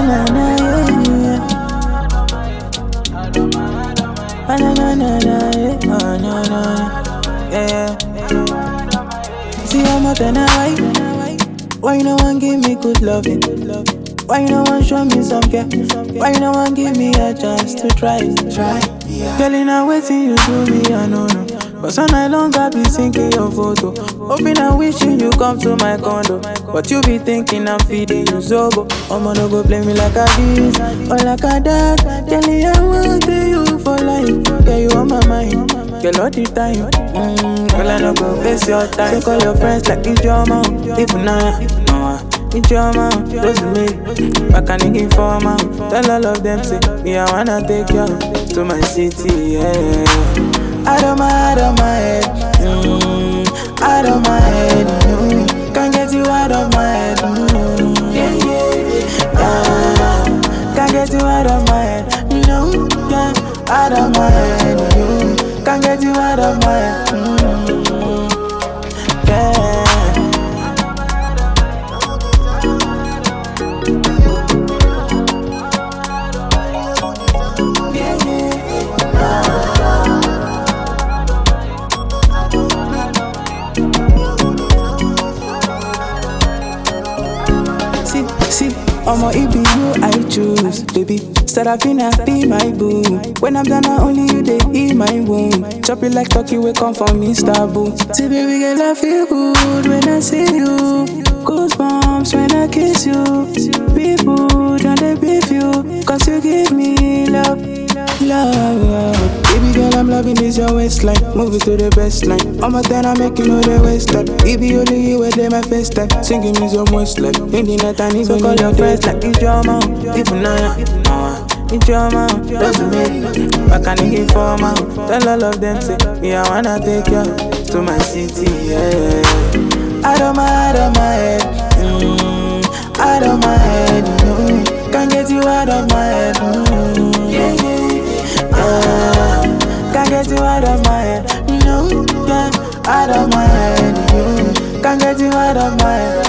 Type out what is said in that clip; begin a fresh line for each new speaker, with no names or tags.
na na, yeah. Na na na na, yeah. Na na na, yeah. See how much and why you no one give me good loving? Why you no one show me some care? Why you no one give me a chance to try? Girl, in a waiting you do me, I know. But so night long I be thinking your photo. Hoping and wishing you come to my condo. But you be thinking I'm feeding you zobo. I'ma no go play me like a this or like a that. Girl, I want you for life. Girl, you on my mind. Girl, all the time. Girl, I no go waste your time. So call your friends like it's your mom. If not, it's your mom. Those me. Back and nigga for mom. Tell all of them say me I wanna take you to my city. Yeah. Out of my head, out of my head, can't get you out of my head, can't get you out of my head, no, yeah, out of my head, can't get you out of my head, yeah. See, I'ma it be you I choose, baby. Serafina be my boo. When I'm done, only you they eat my womb. Chop it like turkey, we come from Mr. Boo. See, baby girl, I feel good when I see you. Goosebumps when I kiss you. People don't they beef you, cause you give me love. Baby girl, I'm loving this your waistline. Move it to the best line. I'm a 10, I make you know the waist time. It be only you where they my face time. Singing me some Westlife. In the night I need so call your friends like it's your mom. If not, it's your mom. Doesn't make back and nigga for mom. Tell all of them say me I wanna take you to my city. Yeah. Out of my head, out of my head. Can't get you out of my head. Can't get you out of my head, no, yeah, out of my head, can't get you out of my head.